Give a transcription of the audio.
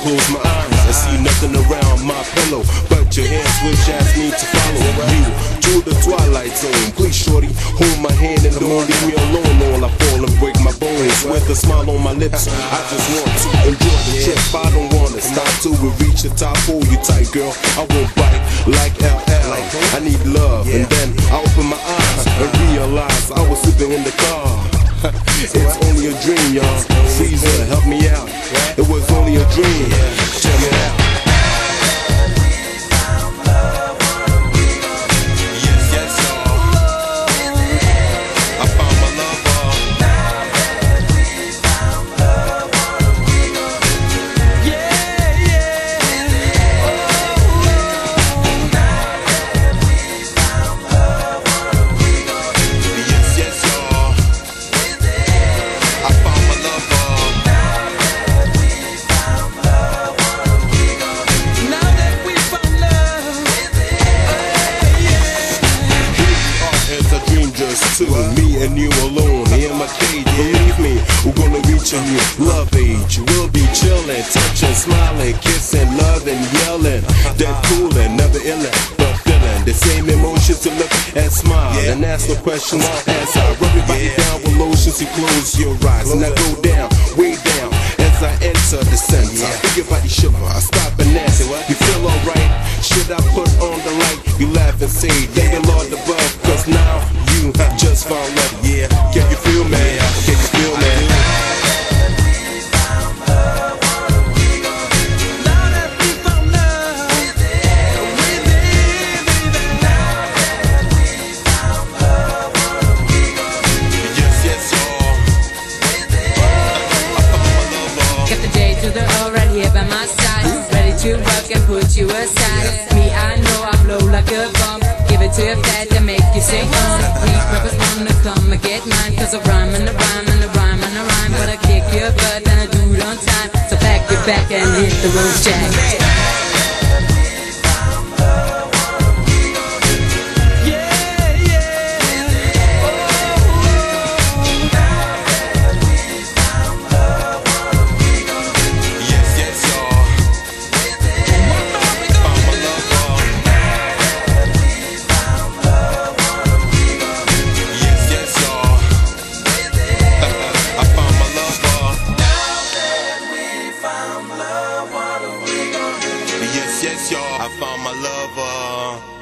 close my eyes, I see nothing around my pillow, but your hands which ask me to follow you to the twilight zone. Please, shorty, hold my hand and don't leave me alone. All I fall and break my bones with a smile on my lips. I just want to enjoy the trip. I don't wanna stop till we reach the top. Hold you tight, girl. I won't bite like LL. I need love, and then I open my eyes and realize I was sleeping in the car. It's only a dream, y'all. Caesar, help me out. It was only a dream. Check it out. To me and you alone in my cage. Believe me, we're gonna reach a new love age. We'll be chilling, touching, smiling, kissing, loving, yelling, then cooling, never illin', but feeling the same emotions to look and smile and ask no questions as I rub your body down with lotions. You close your eyes and I go down, way down as I enter the center. Feel your body shiver, I stop and ask, you feel alright? Should I put on the light? You laugh and say, thank the Lord above, cause now you just found love. Yeah, can you feel me? Can you feel me? Got the J to the O right here by my side, ready to rock and put you aside. Me, I know I blow like a bomb. Give it to your fat to make you sing on. These rappers wanna come and get mine, cause I rhyme and I rhyme and I rhyme and I rhyme. But I kick your butt and I do it on time. So pack your back and hit the road, Jack. Yes, y'all, I found my lover.